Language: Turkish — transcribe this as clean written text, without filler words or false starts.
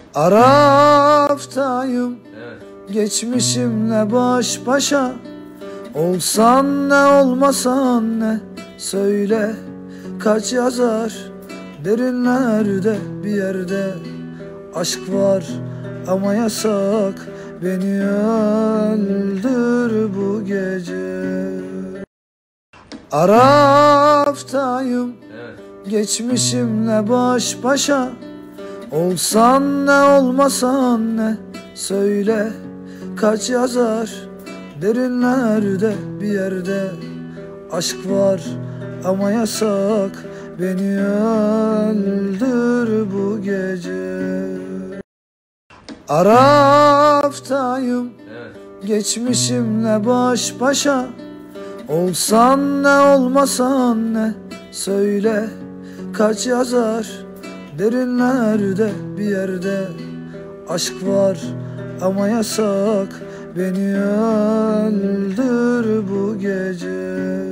Araftayım, geçmişimle baş başa. Olsan ne olmasan ne, söyle kaç yazar. Derinlerde bir yerde aşk var ama yasak. Beni öldür bu gece. Araftayım, geçmişimle baş başa. Olsan ne olmasan ne, söyle kaç yazar. Derinlerde bir yerde aşk var ama yasak. Beni öldür bu gece. Araftayım, geçmişimle baş başa. Olsan ne olmasan ne, söyle kaç yazar. Derinlerde bir yerde aşk var ama yasak. Beni öldür bu gece.